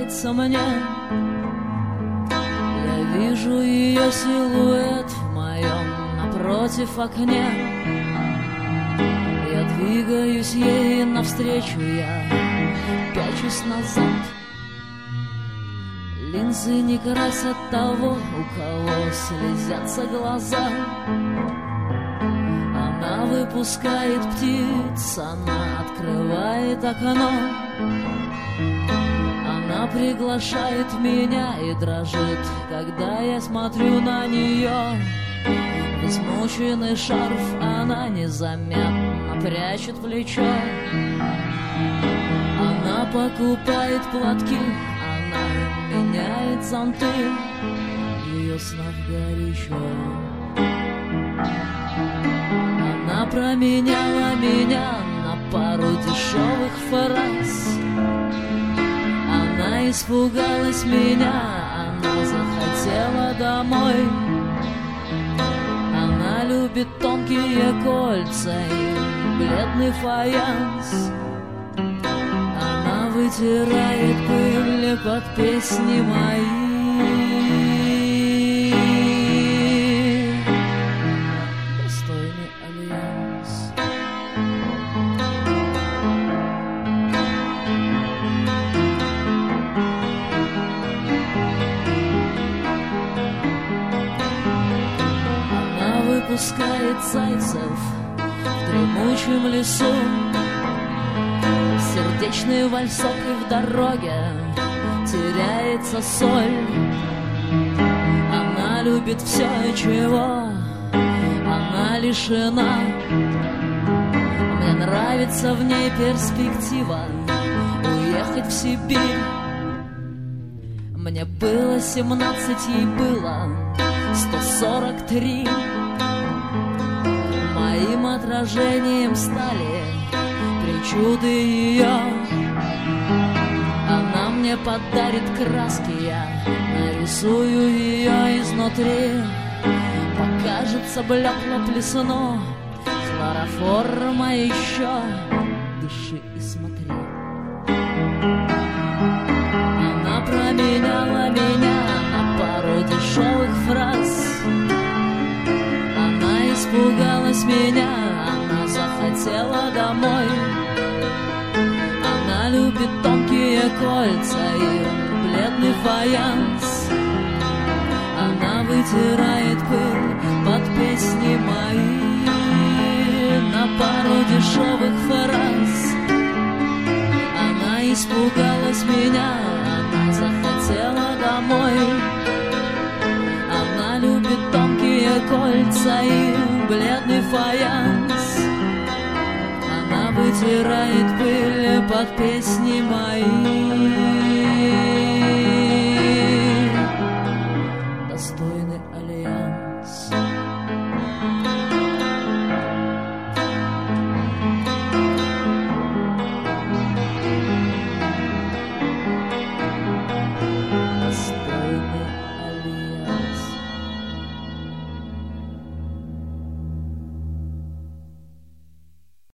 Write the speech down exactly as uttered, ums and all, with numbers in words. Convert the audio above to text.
нравится мне. Я вижу ее силуэт в моем напротив окне. Я двигаюсь ей навстречу, я пячусь назад. Линзы не красят того, у кого слезятся глаза. Она выпускает птиц, она открывает окно. Она приглашает меня и дрожит, когда я смотрю на нее. В измученный шарф она незаметно прячет плечо. Она покупает платки, она меняет зонты. В ее снах горячо. Она променяла меня на пару дешевых фраз. Она испугалась меня, она захотела домой. Она любит тонкие кольца и бледный фаянс. Она вытирает пыль под песни мои. Достойный альянс. Она выпускает зайцев в дремучем лесу. Сердечный вальсок, и в дороге теряется соль. Она любит все, чего она лишена. Мне нравится в ней перспектива уехать в Сибирь. Мне было семнадцать, ей было сто сорок три. Моим отражением стали причуды ее. Она мне подарит краски, я нарисую ее изнутри. Покажется блекло плесуно, хлороформа еще. Дыши и смотри. Она променяла меня на пару дешевых фраз. Она испугалась меня, она захотела домой. Она любит тонкие кольца и бледный фаянс. Она вытирает пыль под песни мои на пару дешевых фраз. Она испугалась меня, она захотела домой. Она любит тонкие кольца и бледный фаянс. Она вытирает пыль под песни мои.